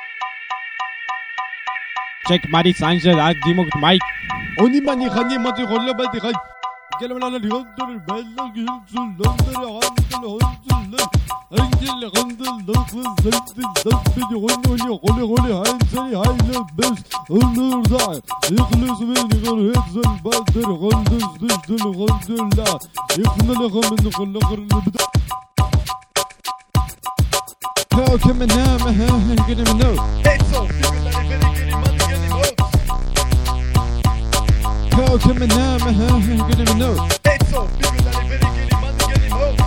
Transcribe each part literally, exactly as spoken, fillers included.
Check Mari Sanchez, I Dimo Mike. Oni mani khani mati kholle bati khay. Gelmana li gondol bella gilsul landar handul handul. Angel handul lafız zendil zendil gonni gonni gonni gonni hansani hayla bes. Olur da ikhlis beni gurhet zul badır gonduz düzdül gondulla. İkhnal khamin kholle khurl. How can I know? How can I know? It's so figure that I better get him money, get him out. How can I know? How can I know? It's so figure that I better get him money, get him out.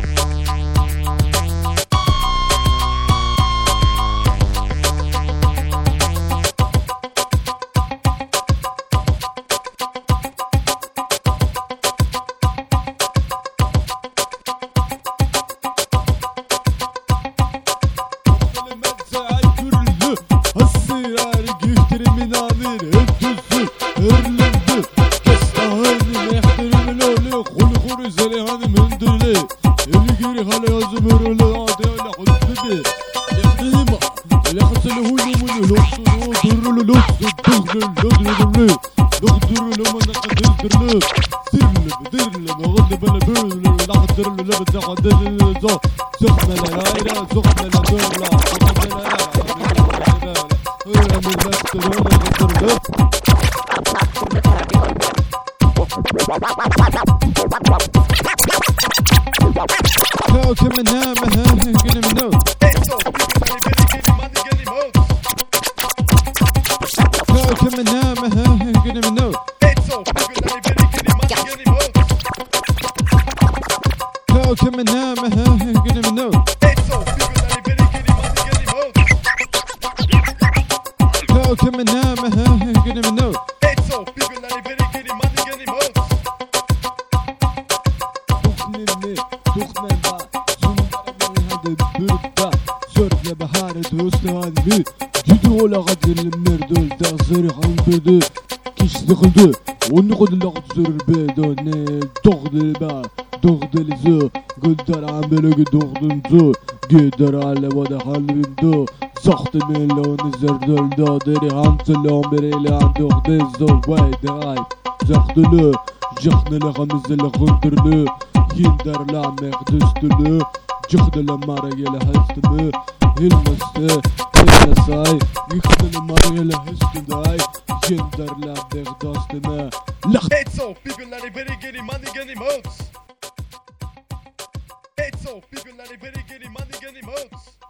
Onu kodulak zürbe döne Doğdilba Doğdilizu Güddar ambelögü doğdunzu Güddar alevada halvindu Sahtı meloni zerdölda Deri hamsılon bereyle andığdizdu Vayday Zahtülü Jıhnılı hamizili gündürlü Yindarla mekdüstülü Cıhdılı maragele hastımı Hilmastı Hilmasay Yıktılı maragele hastımday Yenderler derdastime. It's so figure that I better get him money, get him out. It's so figure that I better get him money, get him out.